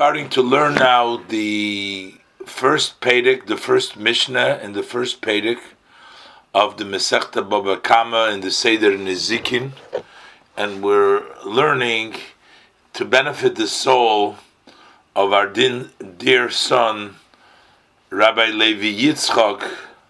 starting to learn now the first Pedic, the first Mishnah and the first Pedic of the Masechta Baba Kama and the Seder Nezikin, and we're learning to benefit the soul of our dear son, Rabbi Levi Yitzchak,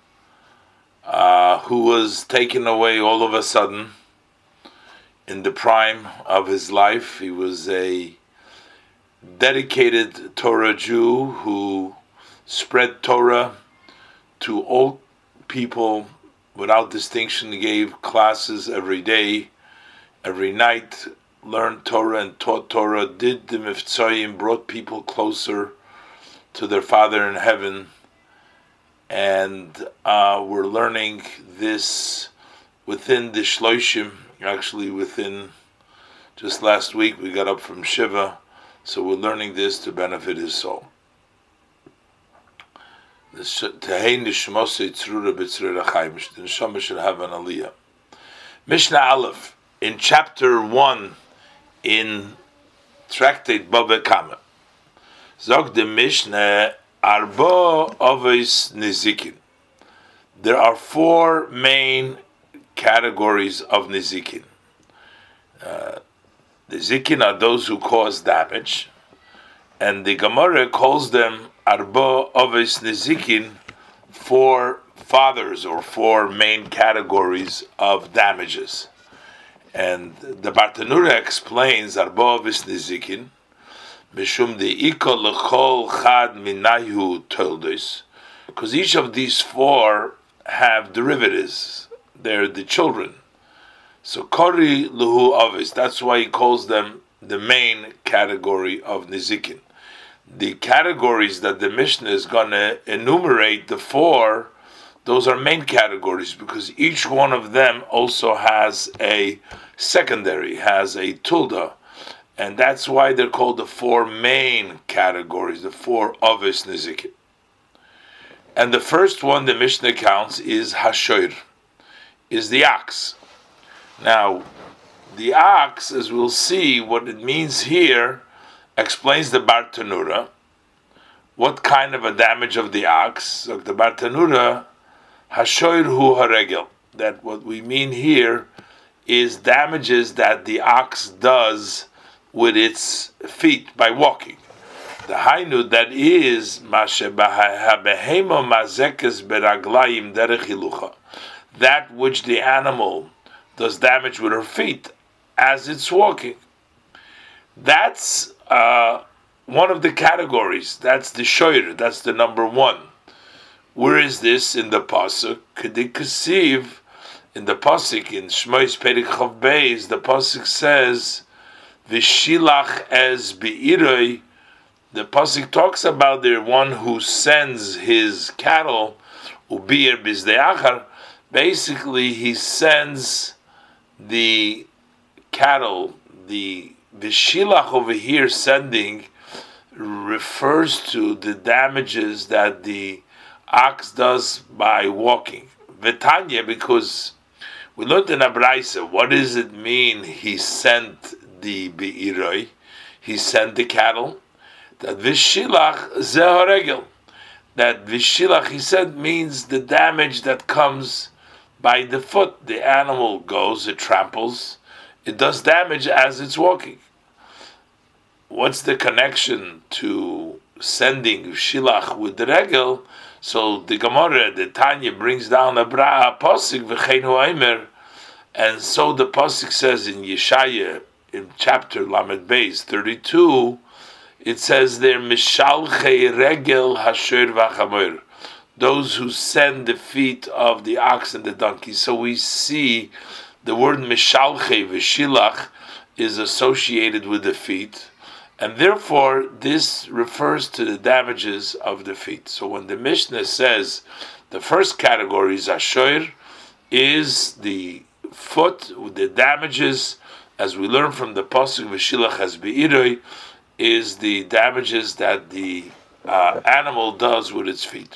who was taken away all of a sudden in the prime of his life. He was a dedicated Torah Jew who spread Torah to all people without distinction. He gave classes every day, every night, learned Torah and taught Torah, did the Mivtzoyim, brought people closer to their Father in heaven. And we're learning this within the Shloshim. Actually, within just last week we got up from Shiva, so we're learning this to benefit his soul. The neshama should have an aliyah. Mishnah Aleph in chapter 1 in Tractate Baba Kama. Zog the Mishnah Arba Ovis Nizikin. There are four main categories of Nizikin. Nizikin are those who cause damage, and the Gemara calls them Arba Ovis Nizikin, four fathers or four main categories of damages. And the Bartanura explains Arba Ovis Nizikin Mishum de Iko Lechol Chad Minayu Toldos, because each of these four have derivatives. They're the children. So Kori Luhu Ovis, that's why he calls them the main category of Nizikin. The categories that the Mishnah is going to enumerate, the four, those are main categories because each one of them also has a secondary, has a tulda. And that's why they're called the four main categories, the four Ovis Nizikin. And the first one the Mishnah counts is Hashoir, is the ox. Now, the ox, as we'll see, what it means here, explains the Bartanura. What kind of a damage of the ox? So the Bartanura, Hashoir hu haregel. That what we mean here is damages that the ox does with its feet by walking. The hainu, that is behemo mazekes beraglayim derechilucha, that which the animal does damage with her feet as it's walking. That's one of the categories. That's the shoyer. That's the number one. Where is this in the pasuk? Kedikasiv, in the pasuk in Shmois Perek Chav Beis, the pasuk says, "V'shilach es beiroi." The pasuk talks about the one who sends his cattle, ubir bizdeachar. Basically, he sends the cattle. The v'shilach over here, sending, refers to the damages that the ox does by walking. V'tanya, because we learned in Abraisa, what does it mean he sent the beiroi? He sent the cattle. That v'shilach zeharegel. That v'shilach, he said, means the damage that comes by the foot. The animal goes, it tramples, it does damage as it's walking. What's the connection to sending v'shilach with the regel? So the Gemara, the Tanya, brings down a pasuk v'chein hu aimer, and so the pasuk says in Yeshaya, in chapter Lamed Beis 32, it says there, Mishalchei regel hasher v'chamoir, those who send the feet of the ox and the donkey. So we see the word Mishalchei v'shilach is associated with the feet, and therefore this refers to the damages of the feet. So when the Mishnah says the first category is Hashoir, is the foot, the damages, as we learn from the pasuk v'shilach has beiroi, is the damages that the animal does with its feet.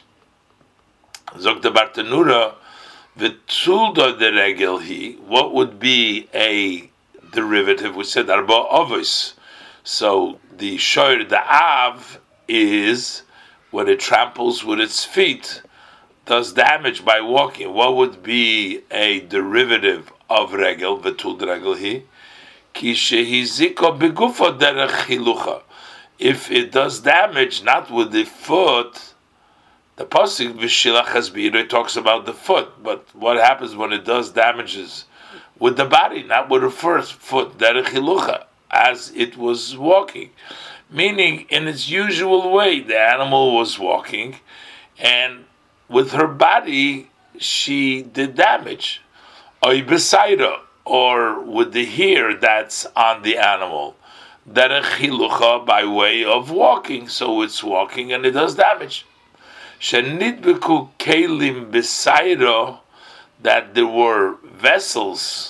Zog the Bartanura, v'tulda de regel hi, what would be a derivative? We said arba ovis. So the shoir, the av, is when it tramples with its feet, does damage by walking. What would be a derivative of regel, vetul regel hi? Ki shehiziko begufo derech hilucha. If it does damage not with the foot, the pasuk v'shilach hasbira talks about the foot, but what happens when it does damages with the body, not with the first foot, derech hilucha, as it was walking, meaning in its usual way, the animal was walking, and with her body she did damage, oy besaira, or with the hair that's on the animal, derech hilucha, by way of walking, so it's walking and it does damage. Shenidbeku kelim besairo, that there were vessels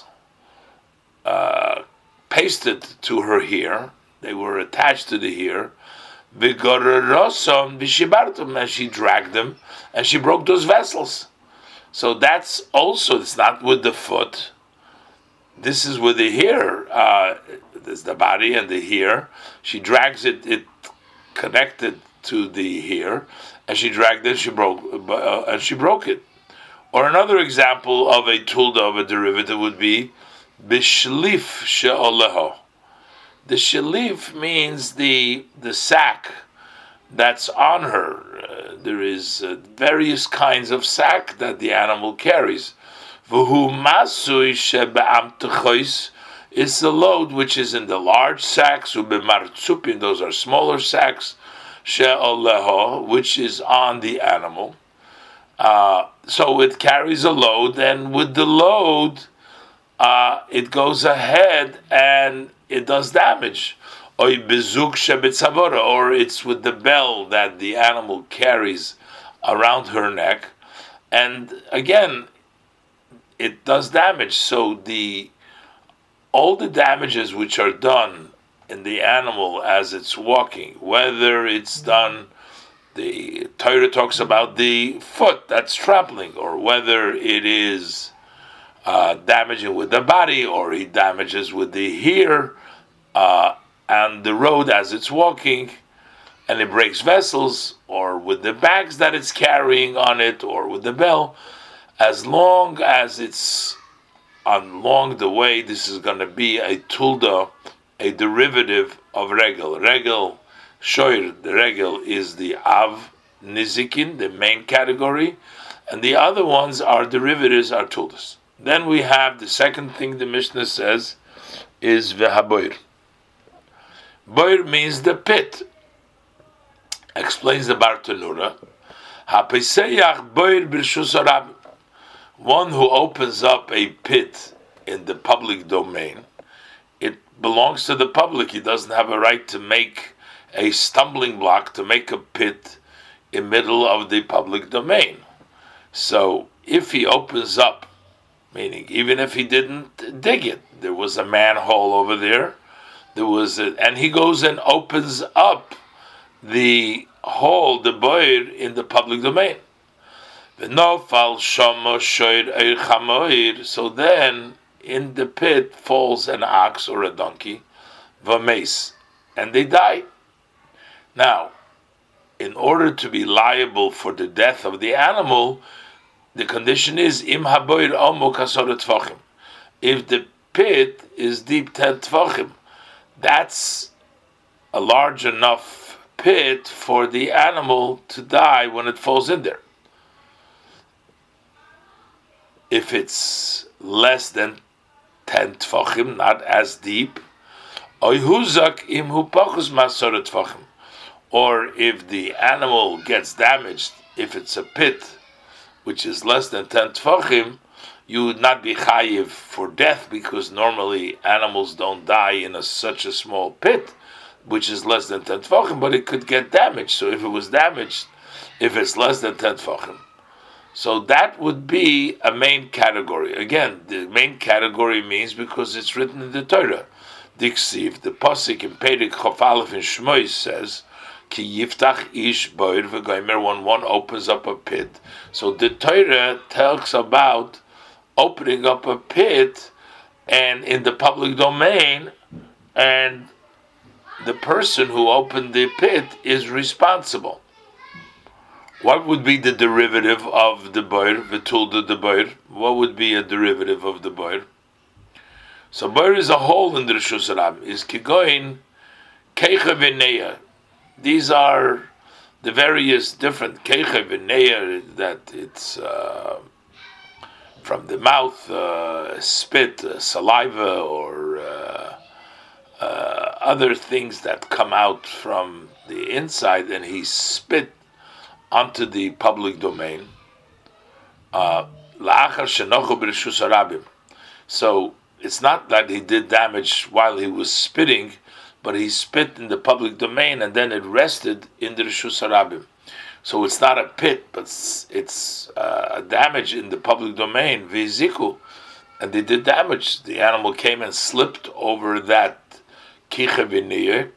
pasted to her hair, they were attached to the hair, vigorosom vishibartum, and she dragged them and she broke those vessels. So that's also, it's not with the foot, this is with the hair, there's the body and the hair, she drags it connected to the hair, and she dragged it, and she broke it. Or another example of a tulda, of a derivative, would be bishlif she'oleho. The shalif means the sack that's on her. There is various kinds of sack that the animal carries. V'hu masui shebe'amtechois is the load which is in the large sacks. Ubemartzupin, those are smaller sacks. She'oleho, which is on the animal. So it carries a load, and with the load, it goes ahead and it does damage. Or it's with the bell that the animal carries around her neck, and again, it does damage. So all the damages which are done in the animal as it's walking, whether it's done, the Torah talks about the foot that's trampling, or whether it is damaging with the body, or he damages with the hair and the road as it's walking, and it breaks vessels, or with the bags that it's carrying on it, or with the bell, as long as it's along the way, this is going to be a tulda, a derivative of regel. Regel, shoir, the regel is the av nizikin, the main category, and the other ones are derivatives, are tuldas. Then we have the second thing the Mishnah says is vehaboir. Boir means the pit. Explains the Bartanura. HaPeseyach boir b'rshus harab. One who opens up a pit in the public domain, it belongs to the public. He doesn't have a right to make a stumbling block, to make a pit in middle of the public domain. So if he opens up, meaning even if he didn't dig it, there was a manhole over there, and he goes and opens up the hole, the boir, in the public domain. So then in the pit falls an ox or a donkey, v'meis, and they die. Now, in order to be liable for the death of the animal, the condition is im haboir omo kasor tefachim. If the pit is deep 10 tefachim, that's a large enough pit for the animal to die when it falls in there. If it's less than 10 tefachim, not as deep, oyhuzak im hu pachus masor tefachim, or if the animal gets damaged, if it's a pit which is less than 10 tefachim, you would not be chayiv for death, because normally animals don't die in such a small pit, which is less than 10 tefachim, but it could get damaged. So if it was damaged, if it's less than 10 tefachim, so that would be a main category. Again, the main category means because it's written in the Torah. Diksiv, the pasuk in Perek Chof Aleph in Shmos says, Ki yiftach ish boir v'gomer, when one opens up a pit. So the Torah talks about opening up a pit and in the public domain, and the person who opened the pit is responsible. What would be the derivative of the boir? Vitulda the boir. What would be a derivative of the boir? So boir is a hole in the Rishus Harabim. Is kigoin keicha v'neya. These are the various different keicha v'neya that it's from the mouth, spit, saliva, or other things that come out from the inside, and he spit onto the public domain. So it's not that he did damage while he was spitting, but he spit in the public domain and then it rested in the Rishus Harabim. So it's not a pit, but it's a damage in the public domain, v'ziku, and they did damage. The animal came and slipped over that kicha v'niyeh,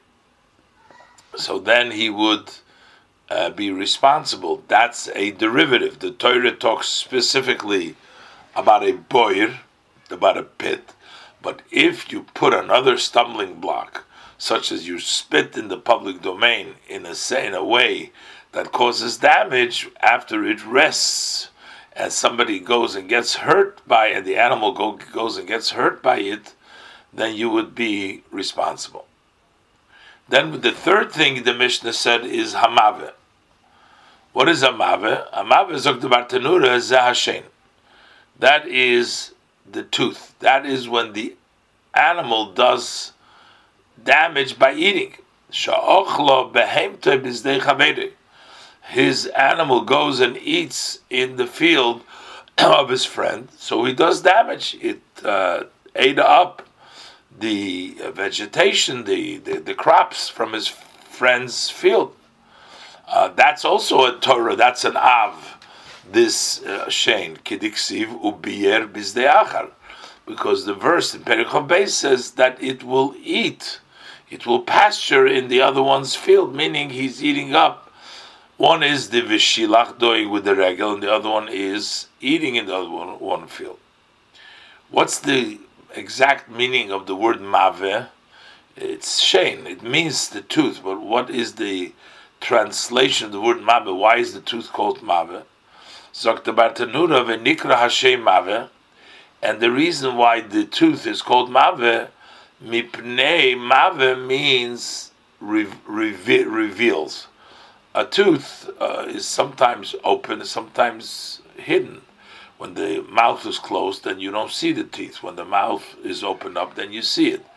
so then he would be responsible. That's a derivative. The Torah talks specifically about a boir, about a pit, but if you put another stumbling block, such as you spit in the public domain in a way that causes damage after it rests, and somebody goes and gets hurt by it, and the animal goes and gets hurt by it, then you would be responsible. Then the third thing the Mishnah said is hamaveh. What is hamaveh? Hamaveh is Bartanura zehashen. That is the tooth. That is when the animal does damage by eating. Sha'ochlo behemtoi b'zdei chaveri. His animal goes and eats in the field of his friend, so he does damage. It ate up the vegetation, the crops from his friend's field. That's also a Torah. That's an av. This shein kidiksiv ubiyer bizdei achar, because the verse in Perikov Beis says that it will eat, it will pasture in the other one's field, meaning he's eating up. One is the vishilach doing with the regel, and the other one is eating in the other one field. What's the exact meaning of the word maveh? It's shein. It means the tooth, but what is the translation of the word maveh? Why is the tooth called maveh? Zok Bartanura v'nikra hashem maveh, and the reason why the tooth is called maveh, mipnei maveh means reveals. A tooth is sometimes open, sometimes hidden. When the mouth is closed, then you don't see the teeth. When the mouth is opened up, then you see it.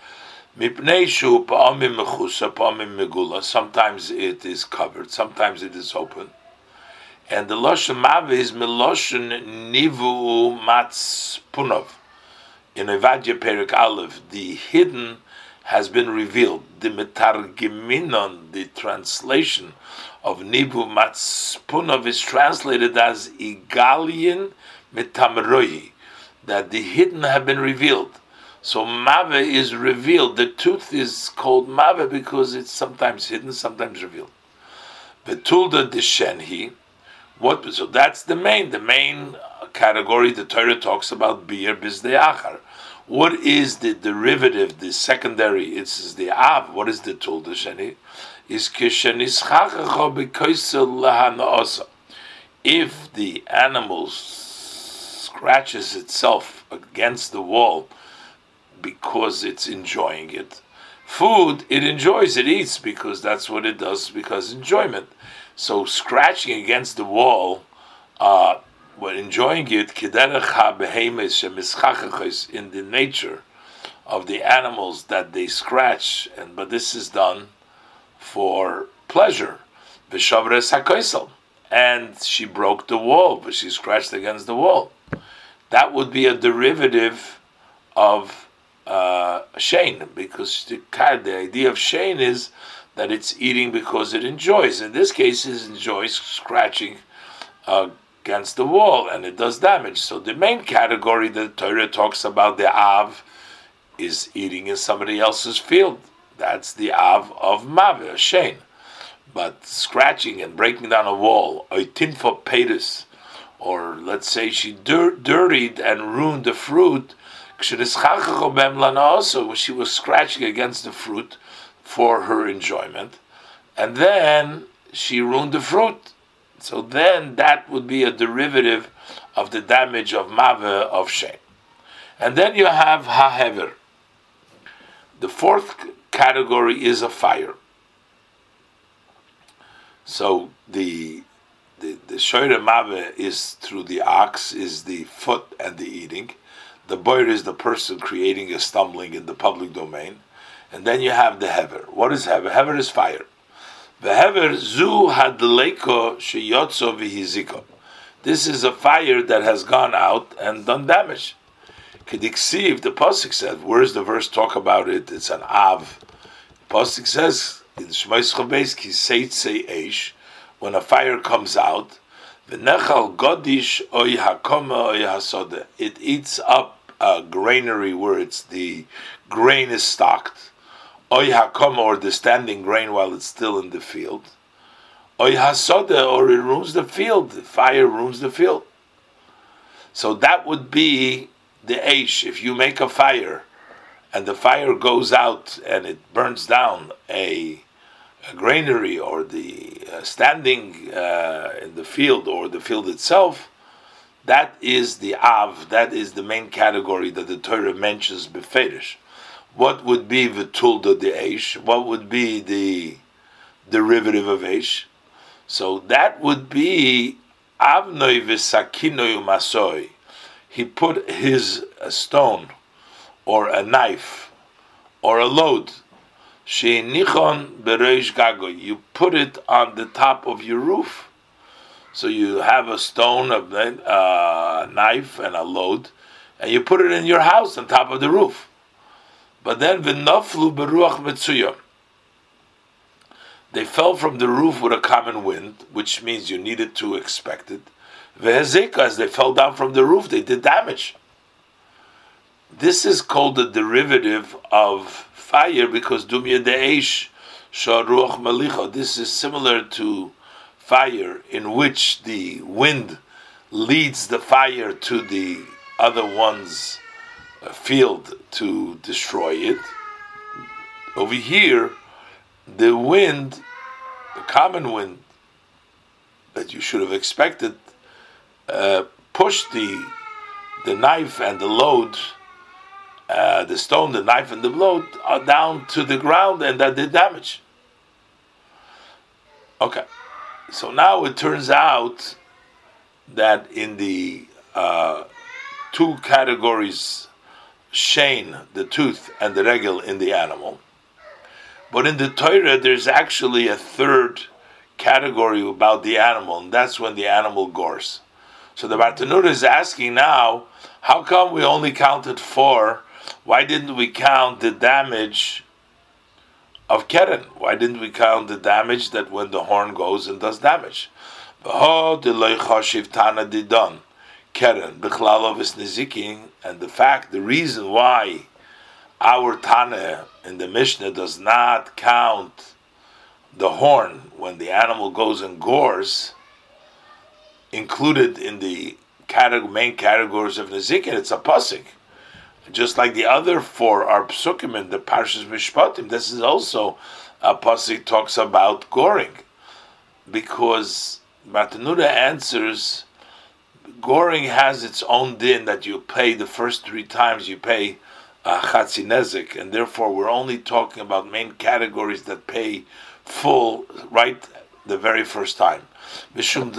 Sometimes it is covered, sometimes it is open. And the Lashon Maveh is Meloshen Nivu Matzpunov. In Evadya Perik Aleph, the hidden has been revealed. The Metargiminon, the translation of Nivu Matzpunov, is translated as Igalian Metamroi, that the hidden have been revealed. So Maveh is revealed. The tooth is called Maveh because it's sometimes hidden, sometimes revealed. Betulda Deshenhi. So that's the main category. The Torah talks about biur bizdei achar. What is the derivative, the secondary? It's the av. What is the tulda sheni? Is kishenischachacho b'koisel lahanaosa. If the animal scratches itself against the wall because it's enjoying it, food it enjoys, it eats because that's what it does, because enjoyment. So scratching against the wall, when enjoying it, in the nature of the animals that they scratch, but this is done for pleasure. And she broke the wall, but she scratched against the wall. That would be a derivative of shein, because the idea of shein is that it's eating because it enjoys. In this case, it enjoys scratching against the wall, and it does damage. So the main category that Torah talks about, the av, is eating in somebody else's field. That's the av of maveh, shein. But scratching and breaking down a wall, oitinfo pedis, or let's say she dirtied and ruined the fruit, when she was scratching against the fruit, for her enjoyment, and then she ruined the fruit. So then that would be a derivative of the damage of Mave of Shem. And then you have Hahever. The fourth category is a fire. So the Shoire Mave is through the ox, is the foot and the eating. The boyer is the person creating a stumbling in the public domain. And then you have the Hever. What is Hever? Hever is fire. The Hever zu hadleiko sheyotzo v'hiziko. This is a fire that has gone out and done damage. Kediksiv, the Pasuk said, where's the verse talk about it? It's an Av. The Pasuk says, in Shmos Chabeis, ki seitzei eish, when a fire comes out, v'nechal godish oy hakoma oy hasode. It eats up a granary where it's the grain is stocked. Oy hakoma, or the standing grain while it's still in the field. Oy hasode, or it ruins the field. The fire ruins the field. So that would be the eish. If you make a fire and the fire goes out and it burns down a granary or the standing in the field or the field itself, that is the Av, that is the main category that the Torah mentions beferish. What would be Vitulda the Eish? What would be the derivative of Eish? So that would be Avnoi v'sakinoi umasoi. He put his stone or a knife or a load. Sheinichon bereish gago. You put it on the top of your roof. So you have a stone, a knife, and a load, and you put it in your house on top of the roof. But then v'naflu beruach metzuya. They fell from the roof with a common wind, which means you needed to expect it. V'hezeka, as they fell down from the roof, they did damage. This is called the derivative of fire because dumya de'esh sharuach malicha. This is similar to fire, in which the wind leads the fire to the other one's field to destroy it. Over here, the wind, the common wind that you should have expected, pushed the knife and the load, the stone, the knife and the load down to the ground, and that did damage. Okay, so now it turns out that in the two categories, Shane, the tooth, and the regel in the animal, but in the Torah there's actually a third category about the animal, and that's when the animal gores. So the Bartanura is asking now, how come we only counted 4? Why didn't we count the damage of Keren? Why didn't we count the damage that when the horn goes and does damage? And the fact, the reason why our Tana in the Mishnah does not count the horn when the animal goes and gores, included in the main categories of Nezikin, it's a pasuk. Just like the other 4 are psukim in the Parshas Mishpatim, this is also a pasuk talks about goring, because Bartanura answers, goring has its own din that you pay the first 3 times, you pay chatzi nezik, and therefore we're only talking about main categories that pay full right the very first time. He's only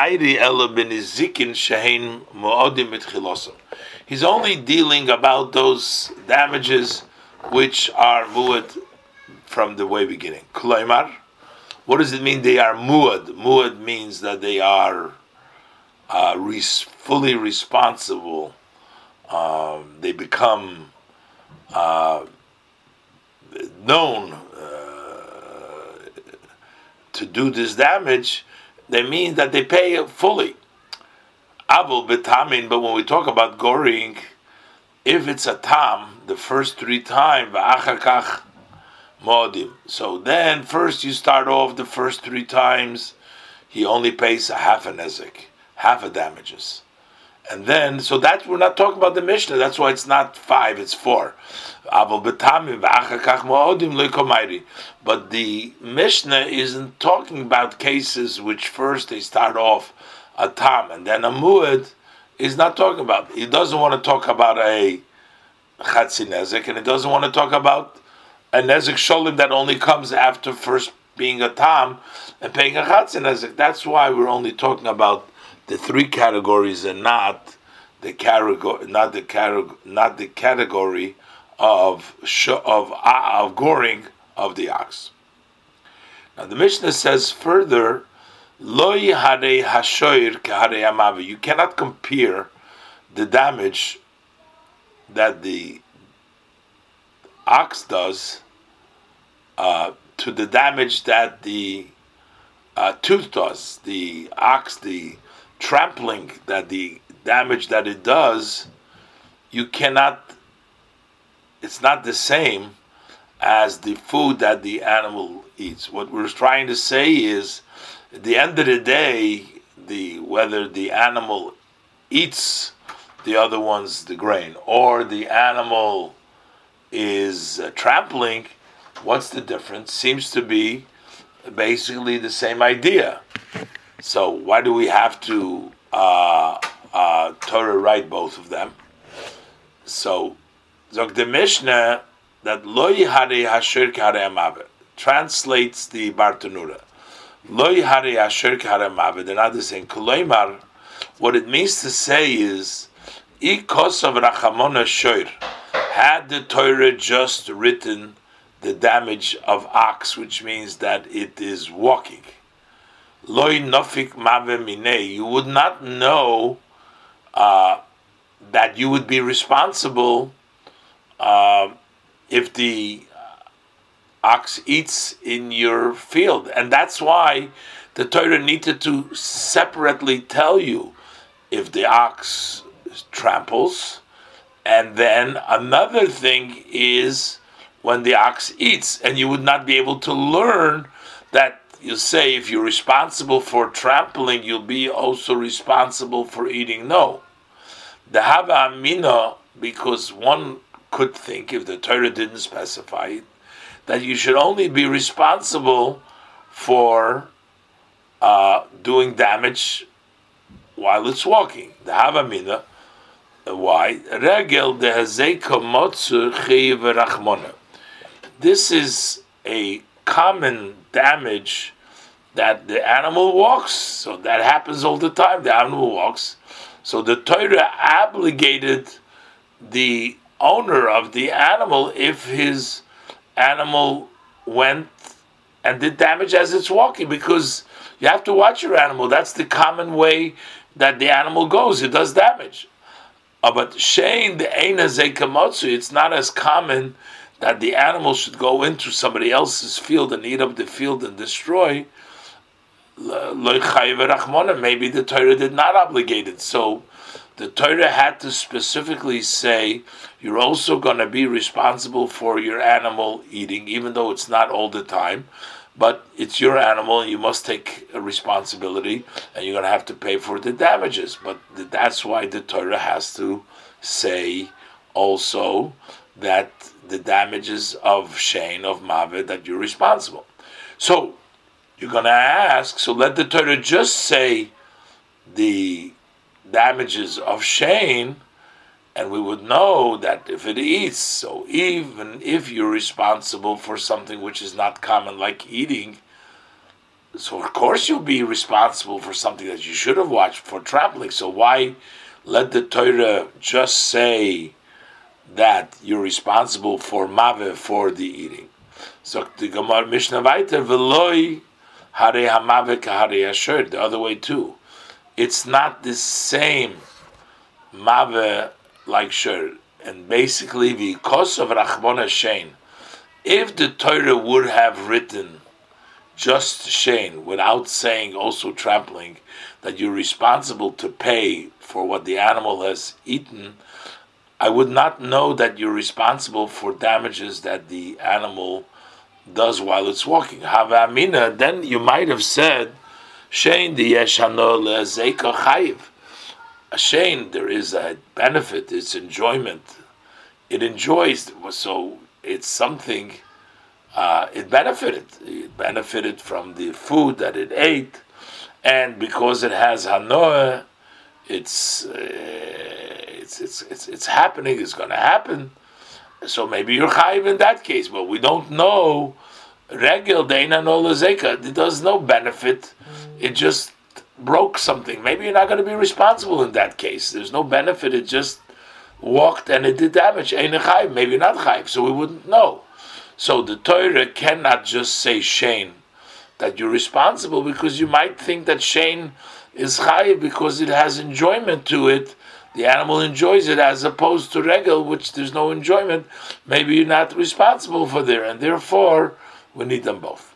dealing about those damages which are muad from the way beginning. Kulaimar, what does it mean they are muad? Muad means that they are fully responsible. They become known to do this damage. They mean that they pay fully. Abul betamin, but when we talk about goring, if it's a tam, the first 3 times, v'achakach modim. So then first you start off the first 3 times, he only pays half a nezek, half a damages. And then, so that we're not talking about the Mishnah. That's why it's not 5, it's 4. But the Mishnah isn't talking about cases which first they start off a tam and then a muad. Is not talking about. He doesn't want to talk about a chatzi nezek, and he doesn't want to talk about a nezek sholim that only comes after first being a tam and paying a chatzi nezek. That's why we're only talking about the 3 categories and not the category, not the category of goring of the ox. Now the Mishnah says further, Lo yihare hashoir kehare amavi. You cannot compare the damage that the ox does to the damage that the tooth does. The ox, the trampling, that the damage that it does, you cannot, it's not the same as the food that the animal eats. What we're trying to say is, at the end of the day, whether the animal eats the other one's the grain, or the animal is trampling, what's the difference? Seems to be basically the same idea. So why do we have to Torah write both of them? So Zog the Mishnah that Lo Yihare Hasher Kehare Amavet translates the Bartanura. Lo Yihare Hasher Kehare Amavet. They're not the same. Koloimar, what it means to say is, I Kosav Rachamona Shoir. Had the Torah just written the damage of ox, which means that it is walking, Loi Nofik Mave Mine, you would not know that you would be responsible if the ox eats in your field. And that's why the Torah needed to separately tell you if the ox tramples, and then another thing is when the ox eats, and you would not be able to learn that. You say if you're responsible for trampling, you'll be also responsible for eating. No. The Hava Amina, because one could think, if the Torah didn't specify it, that you should only be responsible for doing damage while it's walking. The Hava Amina, why? Regel de Hazeka Motzu Chayiv Rachmona. This is a common damage that the animal walks. So that happens all the time. The animal walks. So the Torah obligated the owner of the animal if his animal went and did damage as it's walking, because you have to watch your animal. That's the common way that the animal goes. It does damage. But Shane, the Eina Zekamotsu, it's not as common that the animal should go into somebody else's field and eat up the field and destroy. Maybe the Torah did not obligate it. So the Torah had to specifically say, you're also going to be responsible for your animal eating, even though it's not all the time. But it's your animal, and you must take a responsibility, and you're going to have to pay for the damages. But that's why the Torah has to say also that the damages of Shein, of Mavet, that you're responsible. So, you're going to ask, so let the Torah just say the damages of Shein, and we would know that if it eats, so even if you're responsible for something which is not common, like eating, so of course you'll be responsible for something that you should have watched for trampling. So why let the Torah just say that you're responsible for Maveh, for the eating? So the Gemara Mishnah Vayter, V'loi Hare HaMaveh K'Hare HaShor, the other way too. It's not the same Maveh like Shor. And basically, because of Rachmona Shein, if the Torah would have written just Shein, without saying also trampling, that you're responsible to pay for what the animal has eaten, I would not know that you're responsible for damages that the animal does while it's walking. Hava Amina, then you might have said, Shein the Yeshano le'Zeika Chayiv. A shein, there is a benefit, it's enjoyment. It enjoys, so it's something, it benefited. It benefited from the food that it ate, and because it has hanoah, it's happening, it's going to happen. So maybe you're chayiv in that case, but we don't know. Regel deina no lezeka. It does no benefit. It just broke something. Maybe you're not going to be responsible in that case. There's no benefit. It just walked and it did damage. Ein chayiv. Maybe not chayiv. So we wouldn't know. So the Torah cannot just say shein that you're responsible, because you might think that shein is chayiv because it has enjoyment to it. The animal enjoys it, as opposed to regel, which there's no enjoyment. Maybe you're not responsible for there, and therefore we need them both.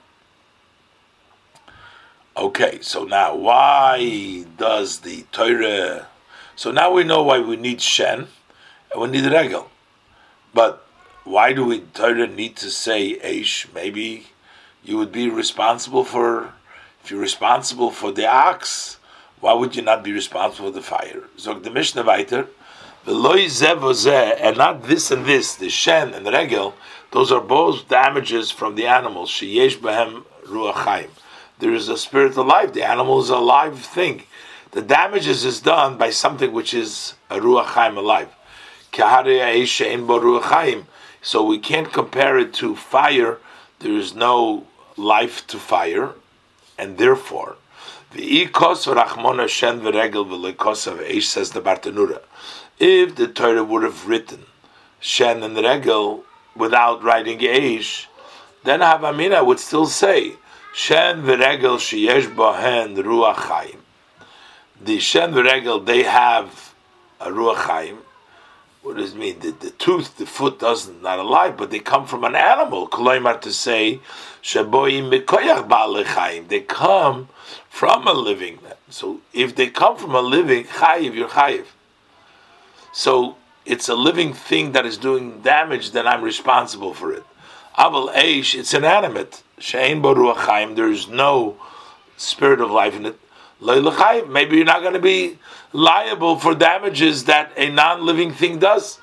Okay, so now why does the Torah? So now we know why we need shen and we need regel, but why do we Torah need to say eish? Maybe you would be responsible for, if you're responsible for the ox, why would you not be responsible for the fire? So the Mishnah weiter, v'loi zeh v'zeh, and not this and this, the shen and the regel, those are both damages from the animals. Sheyesh behem ruach chaim. There is a spirit of life. The animal is a live thing. The damages is done by something which is a ruach chaim, alive. K'harei ha'esh she'en bo ruach chaim. So we can't compare it to fire. There is no life to fire, and therefore, v'ikos v'rachmona shen v'regel v'leikos v'eish, says the Bartanura. If the Torah would have written shen and regel without writing eish, then Havamina would still say shen v'regel sheyesh bohen ruach chaim. The shen v'regel, they have a ruach chaim. What does it mean? The tooth, the foot doesn't, not alive, but they come from an animal. Koloimar, to say sheboim mikoyach ba'alei chaim. They come from a living. So if they come from a living chayiv, you're chayiv. So it's a living thing that is doing damage, then I'm responsible for it. Aval eish, it's inanimate. She'ein bo ruach chaim, there is no spirit of life in it. Maybe you're not going to be liable for damages that a non-living thing does.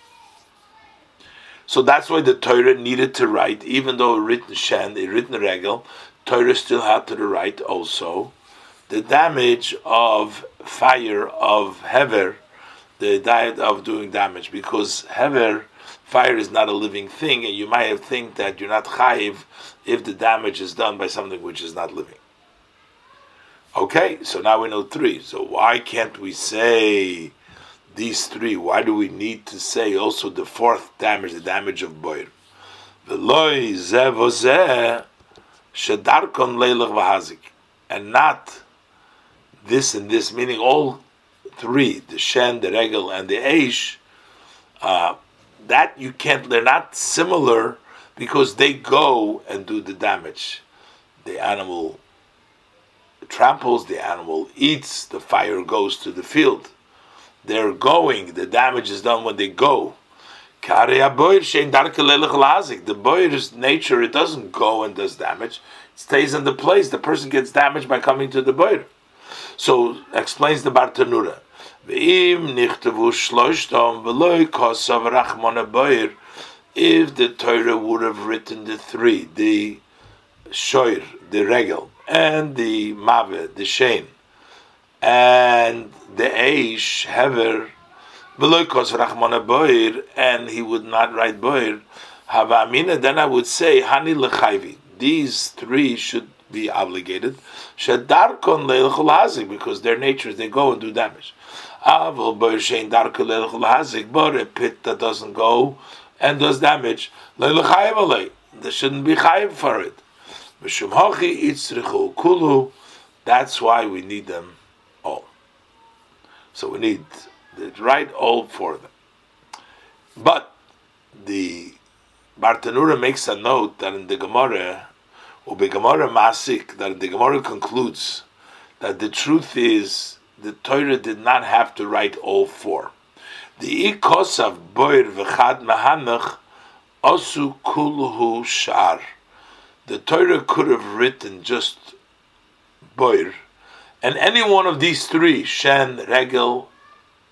So that's why the Torah needed to write, even though it written shen, it written regel, Torah still had to write also the damage of fire, of hever, the diet of doing damage, because hever, fire, is not a living thing, and you might have think that you're not chayiv if the damage is done by something which is not living. Okay, so now we know three. So why can't we say these three? Why do we need to say also the fourth damage, the damage of boir? V'loi zeh v'zeh shedarkon leilach v'hazik, and not this and this, meaning all three, the shen, the regel, and the eish, that you can't, they're not similar because they go and do the damage. The animal tramples, the animal eats, the fire goes to the field. They're going, the damage is done when they go. The boir's nature, it doesn't go and does damage. It stays in the place. The person gets damaged by coming to the boir. So explains the Bartanura. If the Torah would have written the three, the shoir, the regel, and the maveh, the shein, and the eish, hever, and he would not write boir, then I would say, hani lechayvi, these three should be obligated, because their nature is they go and do damage. But a pit that doesn't go and does damage, they shouldn't be chayiv for it. That's why we need them all. So we need the right all for them. But the Bartanura makes a note that in the Gemara, Masik, that the Gemara concludes that the truth is the Torah did not have to write all four. The ikosav boir v'chad mahanach osu kulhu shar. The Torah could have written just boir, and any one of these three, shen, regel,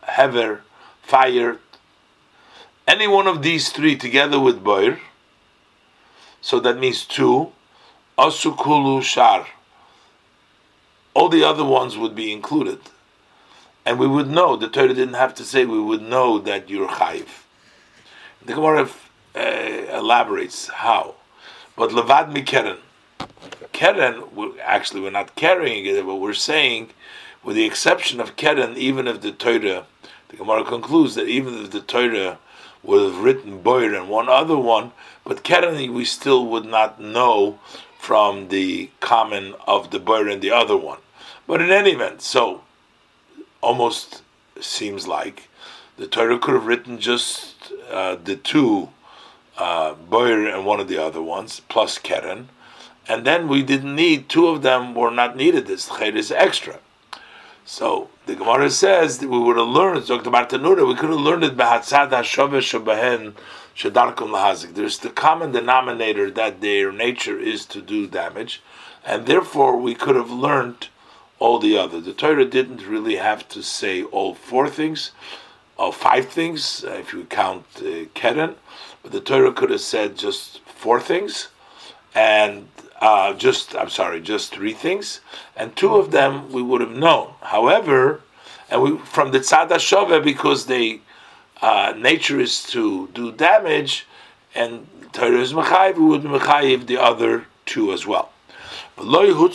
hever, fire, any one of these three together with boir, so that means two, asukulu shar, all the other ones would be included. And we would know, the Torah didn't have to say, we would know that you're chayiv. The Gemara elaborates how. But levad mi keren. Keren, actually we're not carrying it, but we're saying, with the exception of keren, even if the Torah, the Gemara concludes that even if the Torah would have written boir and one other one, but keren we still would not know from the common of the boir and the other one. But in any event, so almost seems like the Torah could have written just the two, boir and one of the other ones, plus keren, and then we didn't need, two of them were not needed, this ched is extra. So the Gemara says that we would have learned, Dr. Bartanura, we could have learned it b'hatzad ha'shaveh shabahen shedarkum lahazik. There's the common denominator that their nature is to do damage, and therefore we could have learned all the other. The Torah didn't really have to say all four things, or five things, if you count keren, but the Torah could have said just four things, and just three things, and two of them we would have known. However, and we from the tzad ha'shaveh, because they nature is to do damage, and Torah is mechayiv, we would be mechayiv the other two as well. And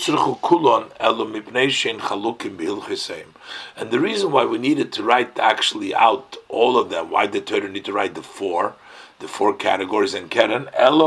the reason why we needed to write actually out all of them, why did Torah need to write the four categories in keren,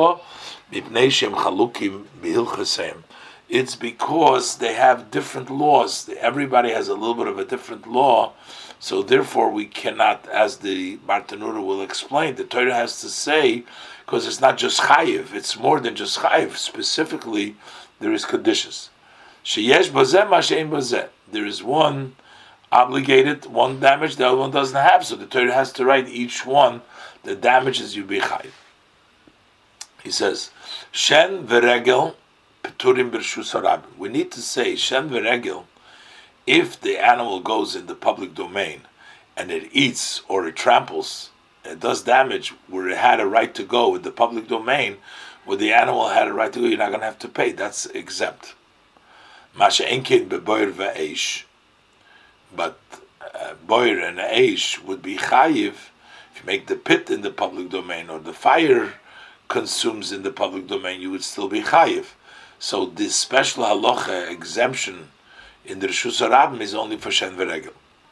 it's because they have different laws. Everybody has a little bit of a different law, so therefore we cannot, as the Bartanura will explain, the Torah has to say, because it's not just chayiv, it's more than just chayiv. Specifically, there is conditions. Sheyesh bazeh ma she'ein bazeh. There is one obligated, one damage, the other one doesn't have. So the Torah has to write each one the damages you be chayiv. He says, Shen v'regel peturim b'rshus harabim. We need to say Shen v'regel if the animal goes in the public domain and it eats or it tramples, it does damage where it had a right to go in the public domain, where the animal had a right to go, you're not going to have to pay. That's exempt. Masha enkin beboir ve'eish, but boir and eish would be chayiv if you make the pit in the public domain or the fire consumes in the public domain, you would still be chayiv. So this special halacha exemption in the Reshus HaRabim is only for Shen v'regel,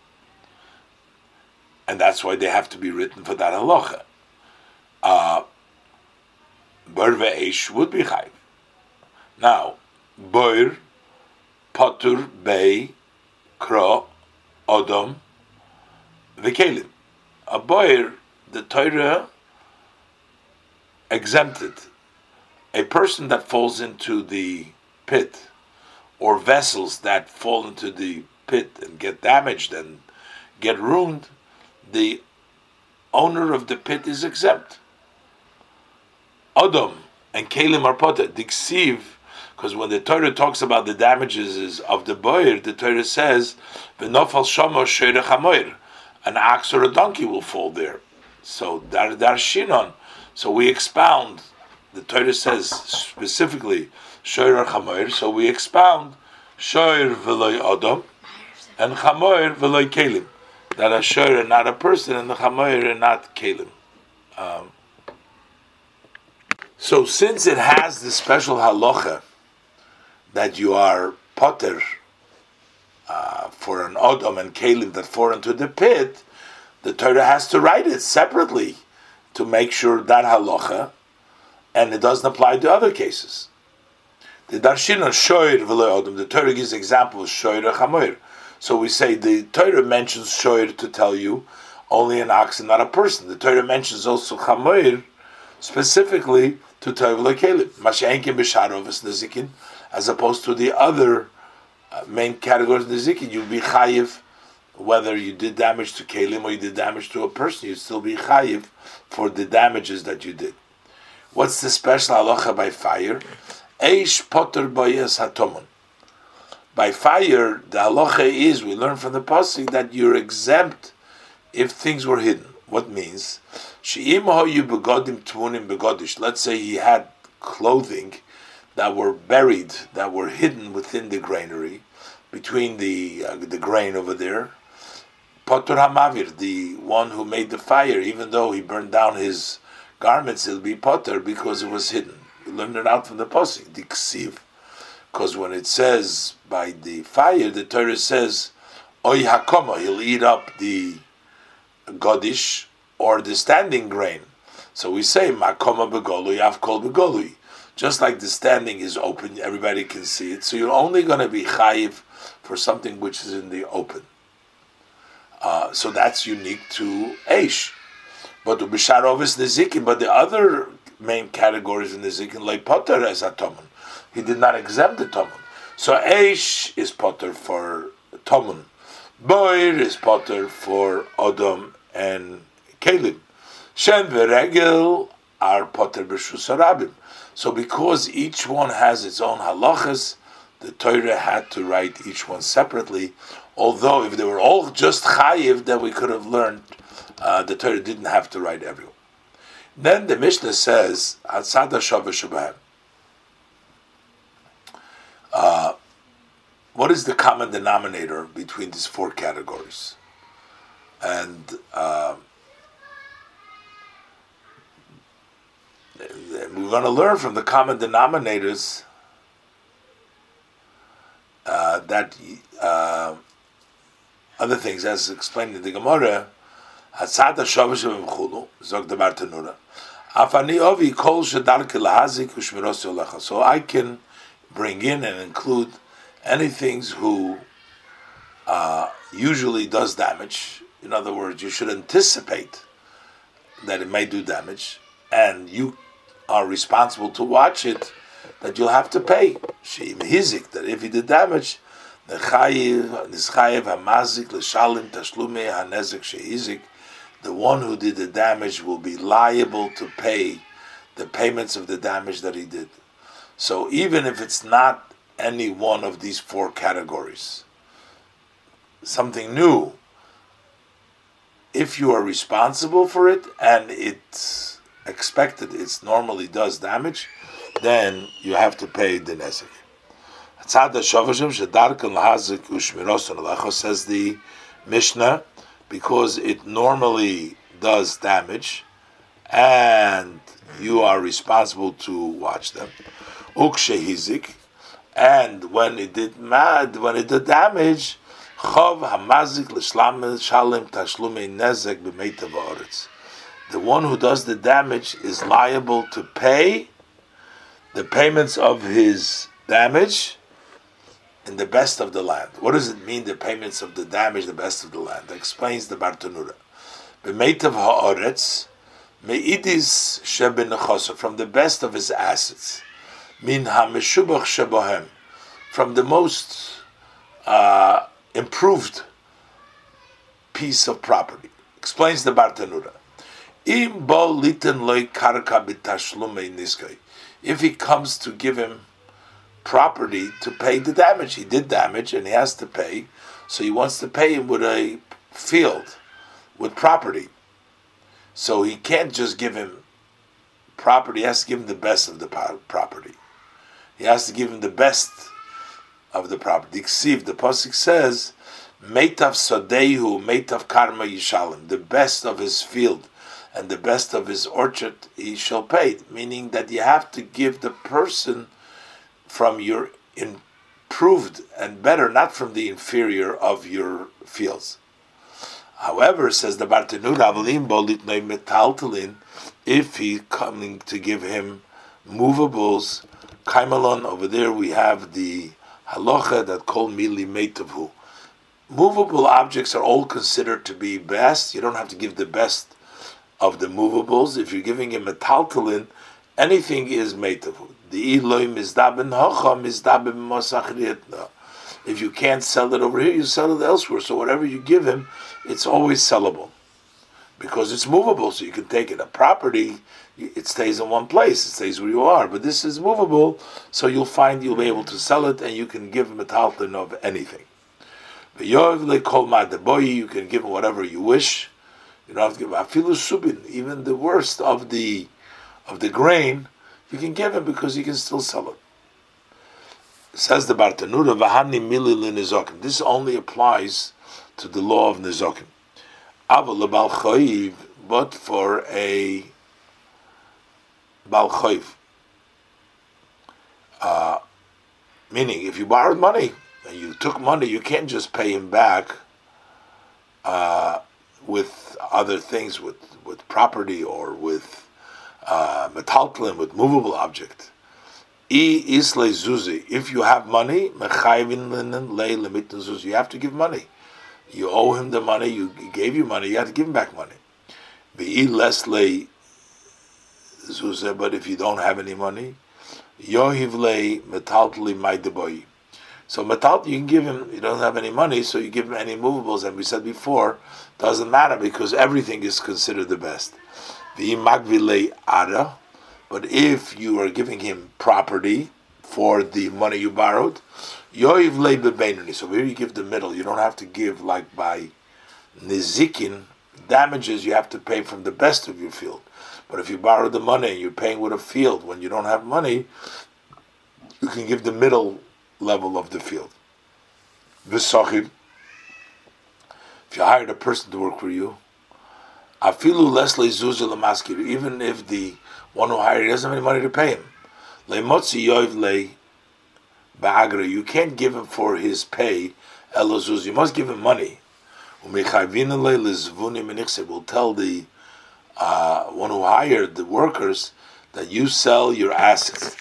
and that's why they have to be written for that halacha. Boir ve'eish would be chayiv. Now, boir, patur, bei, kro, odom, v'kelim. A boir, the Torah exempted. A person that falls into the pit, or vessels that fall into the pit and get damaged and get ruined, the owner of the pit is exempt. Odom and Kalim are potter. Diksiv, because when the Torah talks about the damages of the boir, the Torah says, "V'nofal shama sheirech hamoir," an ox or a donkey will fall there. So dar shinon. So we expound. The Torah says specifically sheirech hamoir. So we expound sheir v'loy odom and chamoir v'loy Kalim. That a sheir not a person and the chamoir not Kalim. So since it has the special halacha that you are potter for an odom and kalim that fall into the pit, the Torah has to write it separately to make sure that halacha, and it doesn't apply to other cases. The darshina shoir v'lo odom, the Torah gives example of shoir chamoir. So we say the Torah mentions shoir to tell you only an ox and not a person. The Torah mentions also chamoir specifically to tell you kalim, masha'enkin b'sharov es nezikin, as opposed to the other main categories of nezikin. You'd be chayiv whether you did damage to kalim or you did damage to a person. You'd still be chayiv for the damages that you did. What's the special halacha by fire? Eish potter bayes hatomon. By fire, the halacha is, we learn from the pasuk that you're exempt if things were hidden. What means? Let's say he had clothing that were buried, that were hidden within the granary, between the grain over there. Potter Hamavir, the one who made the fire, even though he burned down his garments, it'll be Potter because it was hidden. We learned it out from the Pasuk, the Ksiv. Because when it says by the fire, the Torah says, Oy Hakoma, he'll eat up the Godish or the standing grain. So we say, Makoma Begolui, Avkol Begolui. Just like the standing is open, everybody can see it. So you're only going to be chayiv for something which is in the open. So that's unique to Eish. But the Bisharov is Nezikin, but the other main categories in Nezikin, like Potter as a Tomun. He did not exempt the Tomun. So Eish is Potter for Tomun. Boir is Potter for Odom and Kalim. Shen Veregel are Potter B'Shus Harabim. So because each one has its own halachas, the Torah had to write each one separately. Although if they were all just chayiv, then we could have learned the Torah didn't have to write everyone. Then the Mishnah says, Hatzada Shavah Shabahem. What is the common denominator between these four categories? And we're going to learn from the common denominators that other things, as explained in the Gemara, Hatzada Shavash V'Mchulu, Zog the Bartanura, Afani Ovi Kol Shedarke Lahazik Ushmiros Yolecha. So I can bring in and include anything who usually does damage. In other words, you should anticipate that it may do damage, and you are responsible to watch it, that you'll have to pay. Sheim Hizik, that if he did damage, the one who did the damage will be liable to pay the payments of the damage that he did. So even if it's not any one of these four categories, something new, if you are responsible for it and it's expected, it normally does damage, then you have to pay the nezek. Says the Mishnah, because it normally does damage, and you are responsible to watch them. Ukshehizik, and when it did damage, Chov hamazik l'shlam shalem tashlumei nezek b'meitav haaretz. The one who does the damage is liable to pay the payments of his damage in the best of the land. What does it mean, the payments of the damage, the best of the land? That explains the Bartanura. B'meitav haaretz me'idis shebenechosa, from the best of his assets. Min hameshubach shebohem, from the most improved piece of property. Explains the Bartanura. Im bo liten loy karka b'tashlumei niskay. If he comes to give him property to pay the damage, he did damage and he has to pay, so he wants to pay him with a field, with property. So he can't just give him property, he has to give him the best of the property. He has to give him the best of the property. The Pasuk says, Meitav Sodehu, Meitav Karma Yishalim, the best of his field and the best of his orchard he shall pay, meaning that you have to give the person from your improved and better, not from the inferior of your fields. However, says the Bartanura, if he coming to give him movables, Kaimalon, over there we have the halacha that called mili meitavhu. Movable objects are all considered to be best. You don't have to give the best of the movables. If you're giving him a metaltalin, anything is meitavhu. The Eloi mizdaben hocha mizdaben mosachrietna. If you can't sell it over here, you sell it elsewhere. So whatever you give him, it's always sellable, because it's movable. So you can take it. A property, it stays in one place. It stays where you are. But this is movable, so you'll be able to sell it, and you can give him a talton of anything. You can give him whatever you wish. You don't have to give afilu subin, even the worst of the grain, you can give him because you can still sell it. Says the Bartanura, v'hani mili l'nizokin. This only applies to the law of nizokin. Aval l'bal chayiv, but for a bal chayiv. Meaning, if you borrowed money and you took money, you can't just pay him back with other things, with property or with metaltlin, with movable object. Isle zuzi. If you have money, you have to give money. You owe him the money. He gave you money. You have to give him back money. Lesle zuze. But if you don't have any money, yohivle metaltli maideboy. So metalt, you can give him. You don't have any money, so you give him any movables. And we said before, doesn't matter because everything is considered the best. V'imagvile ara. But if you are giving him property for the money you borrowed, yoiv leibe beinoni. So here you give the middle. You don't have to give like by nizikin damages. You have to pay from the best of your field. But if you borrow the money and you're paying with a field when you don't have money, you can give the middle level of the field. V'sochim. If you hired a person to work for you, afilu lesle zuzah lemaskir. Even if the one who hired, he doesn't have any money to pay him. You can't give him for his pay. You must give him money. We'll tell the one who hired the workers that you sell your assets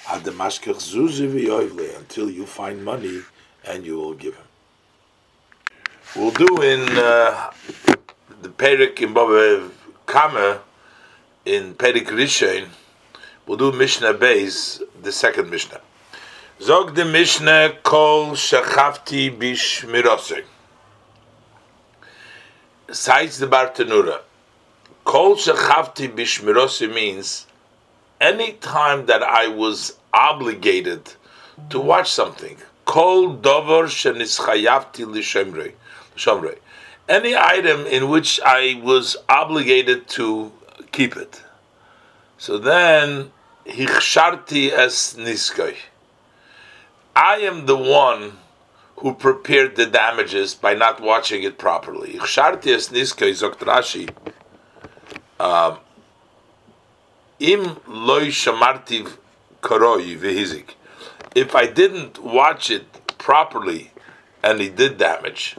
until you find money and you will give him. We'll do in the Perek in Bava Kama. In Perek Rishon, we'll do Mishnah Beis, the second Mishnah. Zog the Mishnah kol shachavti bishmirosei. Cites the Bartanura. Kol shachavti bishmirosei means any time that I was obligated to watch something. Kol dover shenischayavti l'shomrei. Any item in which I was obligated to keep it. So then, hichsharti es niskoi. I am the one who prepared the damages by not watching it properly. Hichsharti es niskoi, zokt Rashi. Im loy shamarti karoi vehizik. If I didn't watch it properly and it did damage,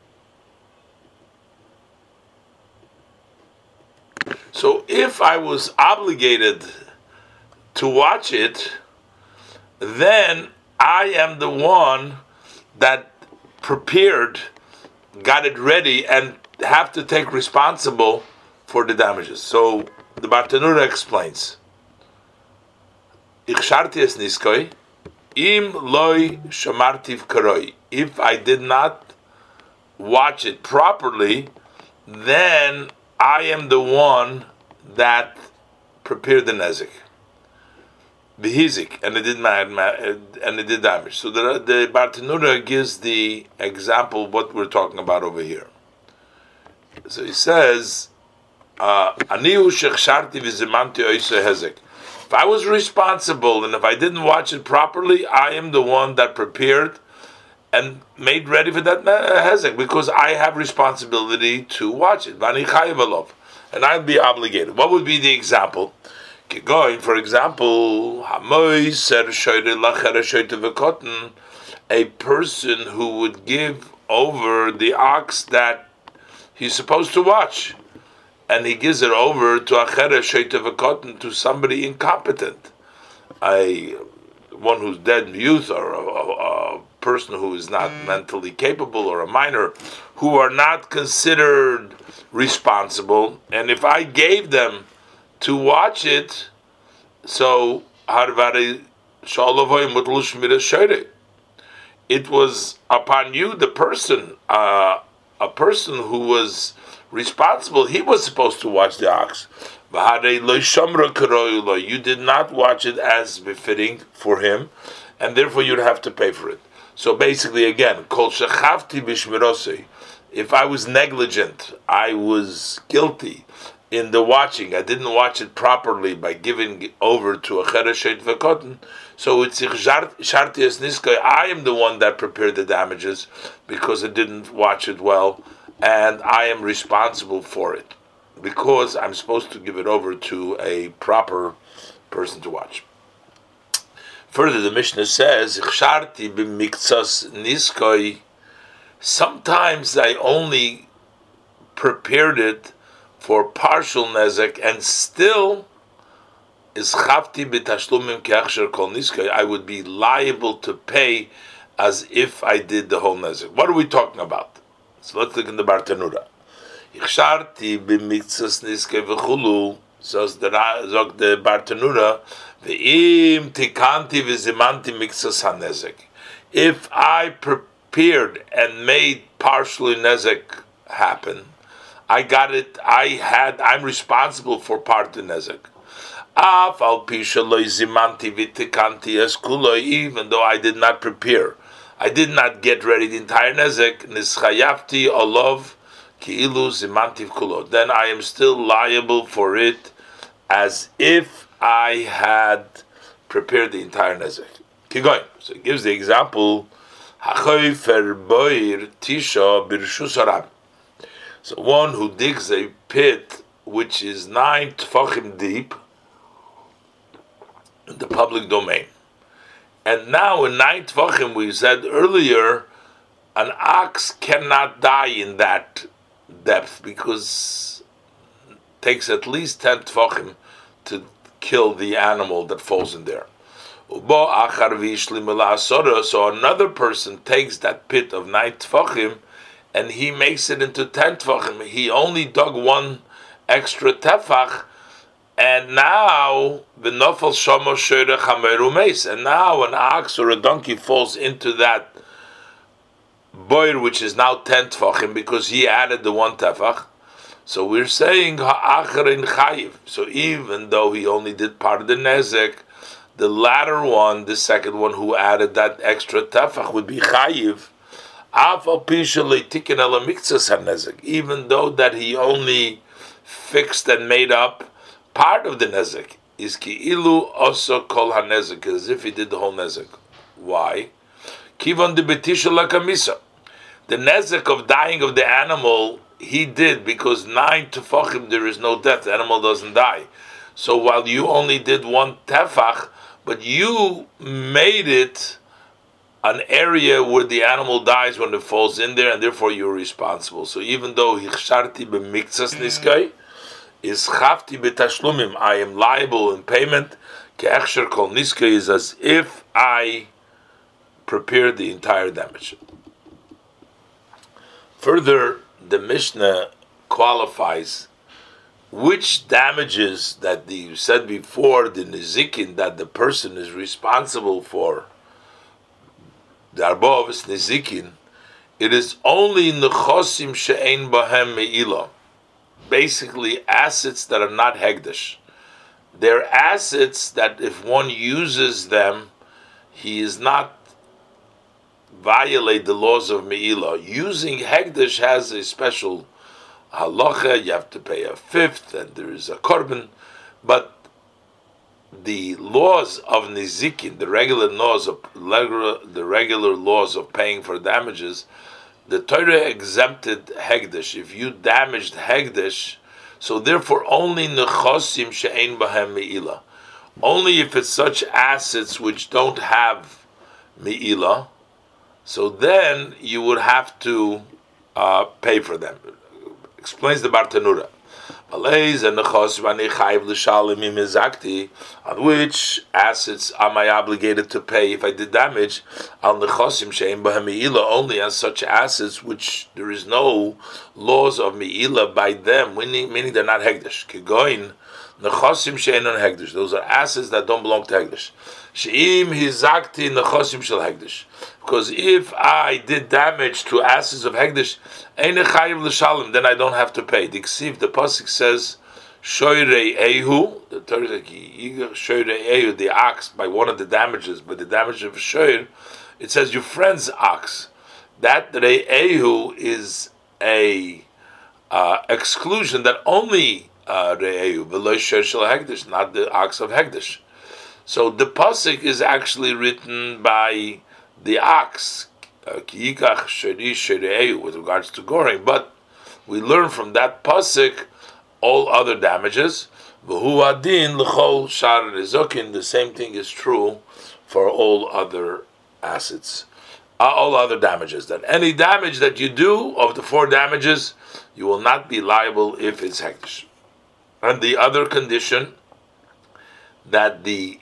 so if I was obligated to watch it, then I am the one that prepared, got it ready, and have to take responsible for the damages. So the Bartanura explains, Ichsharti es niskoi, im loy shamartiv karoi. If I did not watch it properly, then I am the one that prepared the nezik, behizik, and it did damage. So the Bartanura gives the example of what we're talking about over here. So he says, "Anihu shechsharti v'zimanti oiseh hezek." If I was responsible and if I didn't watch it properly, I am the one that prepared and made ready for that hezek, because I have responsibility to watch it. Vani chayav alov, and I'd be obligated. What would be the example? Going, for example, a person who would give over the ox that he's supposed to watch, and he gives it over to somebody incompetent, one who's dead in youth, or a person who is not mentally capable, or a minor, who are not considered responsible. And if I gave them to watch it, so it was upon you, the person, a person who was responsible. He was supposed to watch the ox. You did not watch it as befitting for him, and therefore you'd have to pay for it. So basically, again, kol shechavti bishmirosei. if I was negligent, I was guilty in the watching, I didn't watch it properly by giving over to a chereshet v'kotten, so it's sharti es niskoy, I am the one that prepared the damages because I didn't watch it well, and I am responsible for it because I'm supposed to give it over to a proper person to watch. Further, the Mishnah says, "Sharti b'miktzas niskoi." Sometimes I only prepared it for partial nezek, and still is chavti b'tashlumim ke'achsher kol niskoi. I would be liable to pay as if I did the whole nezek. What are we talking about? So let's look in the Bartanura. Sharti b'miktzas niskoi v'chulu. Says the Bartanura. Ve'im tikanti v'zimanti miktzas hanezek. If I prepared and made partially nezek happen, I got it. I'm responsible for part of nezek. Af al pisha lo zimanti v'tikanti eskuloi. Even though I did not prepare, I did not get ready the entire nezek. Nischayavti olav ki'ilu zimanti v'kulo. Then I am still liable for it, as if I had prepared the entire nezek. Keep going. So it gives the example. Hachoifer boir tisha birshus harab. So one who digs a pit which is 9 tefachim deep in the public domain, and now in 9 tefachim, we said earlier, an ox cannot die in that depth because it takes at least 10 tefachim to kill the animal that falls in there. So another person takes that pit of 9 tefachim and he makes it into 10 tefachim. He only dug one extra tefach, and now the nofel shama shoyre chameru meis, and now an ox or a donkey falls into that boir, which is now 10 tefachim, because he added the one tefach. So we're saying ha'acharin chayiv. So even though he only did part of the nezek, the latter one, the second one who added that extra tefach, would be chayiv. Even though that he only fixed and made up part of the nezek, is ki'ilu also kol hanezek, as if he did the whole nezek. Why? Kivon de betisha lakamisa. The nezek of dying of the animal, he did, because 9 tefachim there is no death, the animal doesn't die. So while you only did one tefach, but you made it an area where the animal dies when it falls in there, and therefore you're responsible. So even though hichsharti b'miktzas niskai is chavti b'tashlumim, I am liable in payment. Ke'echsher kol niskai is as if I prepared the entire damage. Further, the Mishnah qualifies which damages that you said before, the nizikin, that the person is responsible for, the arba of nizikin, it is only nechosim she'ein bahem me'ilah, basically assets that are not hegdesh. They're assets that if one uses them, he is not violate the laws of me'ilah. Using hegdesh has a special halacha, you have to pay a fifth, and there is a korban, but the laws of nizikin, the regular laws of paying for damages, the Torah exempted hegdesh. If you damaged hegdesh, so therefore only nechosim she'ein bahem me'ilah, only if it's such assets which don't have me'ilah, so then you would have to pay for them. Explains the Bartanura. On which assets am I obligated to pay if I did damage? Only on such assets which there is no laws of me'ilah by them, meaning they're not hegdesh. Those are assets that don't belong to hegdesh. Because if I did damage to assets of hegdesh, then I don't have to pay. The pasuk says, "Shoyrei ehu." The Torah says, "Shoyrei ehu," the ox, by one of the damages, by the damage of shoyr, it says your friend's ox. That rei ehu is a exclusion that only re'eu v'lo shel hekdesh, not the ox of hekdesh. So the pasuk is actually written by the ox, kiyikach sherish re'eu, with regards to goring. But we learn from that pasuk all other damages. V'hu adin l'chol shar nezokin. The same thing is true for all other assets, all other damages. That any damage that you do of the 4 damages, you will not be liable if it's hekdesh. And the other condition, that the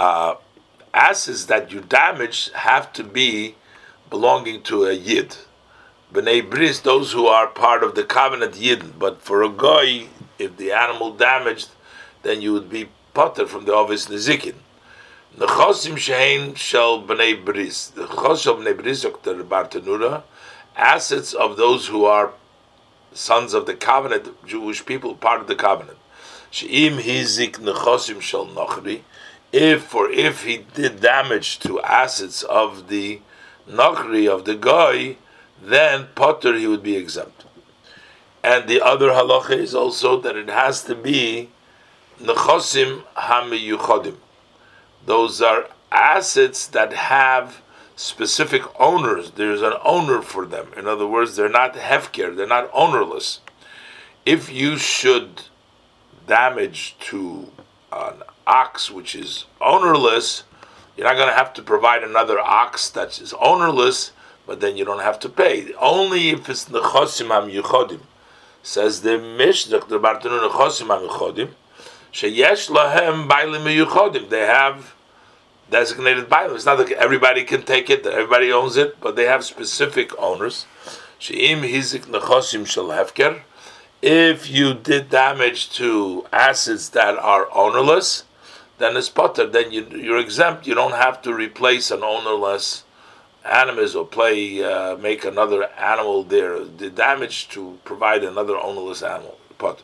assets that you damage have to be belonging to a yid. B'nei bris, those who are part of the covenant yid. But for a goy, if the animal damaged, then you would be potter from the ovis nezikin. Nechosim shehein shel b'nei bris. The chos shel b'nei bris, Dr. Bartenura, assets of those who are sons of the covenant, Jewish people, part of the covenant. She'im hizik nechosim shel nochri. If he did damage to assets of the nochri, of the goy, then potter, he would be exempt. And the other halacha is also that it has to be nechosim hamiyuchodim. Those are assets that have specific owners. There's an owner for them. In other words, they're not hefker, they're not ownerless. If you should damage to an ox which is ownerless, you're not going to have to provide another ox that is ownerless, but then you don't have to pay. Only if it's nechosim hamiyuchodim. Says the Mishnah, the Bartanun nechosim hamiyuchodim, sheyesh lahem bailim miyuchodim. They have designated bailim. It's not like everybody can take it, everybody owns it, but they have specific owners. She'im hizik nechosim shel hefker. If you did damage to assets that are ownerless, then it's potter. Then you're exempt. You don't have to replace an ownerless animals or make another animal there. The damage to provide another ownerless animal. Potter.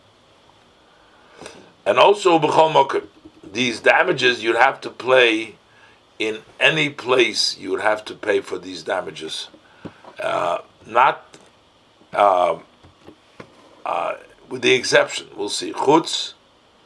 And also b'chol mokem, these damages you'd have to play in any place. You would have to pay for these damages, with the exception, we'll see chutz,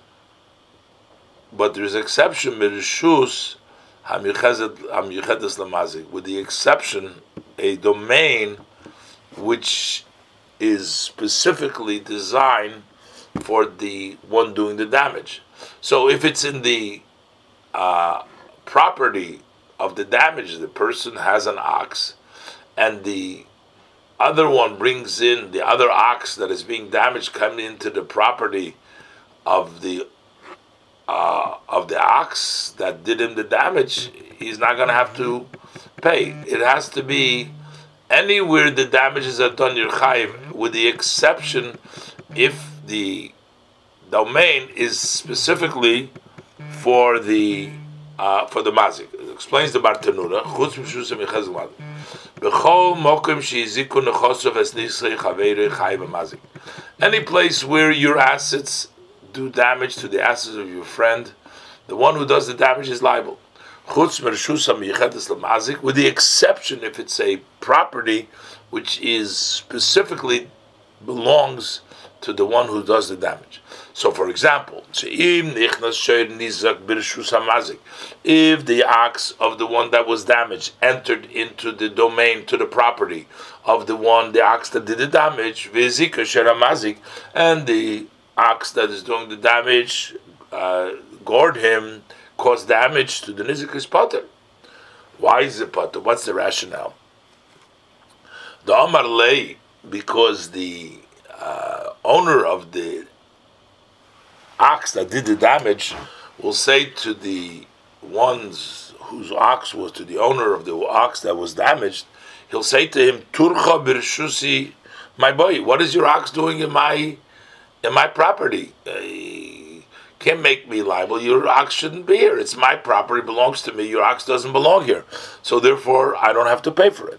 but there's exception mirishus hamyuchedes lamazik, with the exception a domain which is specifically designed for the one doing the damage. So if it's in the property of the damage, the person has an ox, and the other one brings in the other ox that is being damaged, coming into the property of the ox that did him the damage, he's not going to have to pay. It has to be anywhere the damages are done, you're chayiv, with the exception if the domain is specifically for the mazik. It explains the Bartanura. Any place where your assets do damage to the assets of your friend, the one who does the damage is liable. With the exception if it's a property which is specifically belongs to the one who does the damage. So, for example, if the ox of the one that was damaged entered into the domain, to the property of the ox that did the damage, and the ox that is doing the damage gored him, caused damage to the nizik, is potter. Why is it potter? What's the rationale? The Amar Lei, because the owner of the ox that did the damage will say to the ones whose ox was, to the owner of the ox that was damaged, he'll say to him, Turcha birshusi, my boy, what is your ox doing in my property? Can't make me liable. Your ox shouldn't be here. It's my property, belongs to me. Your ox doesn't belong here. So therefore, I don't have to pay for it.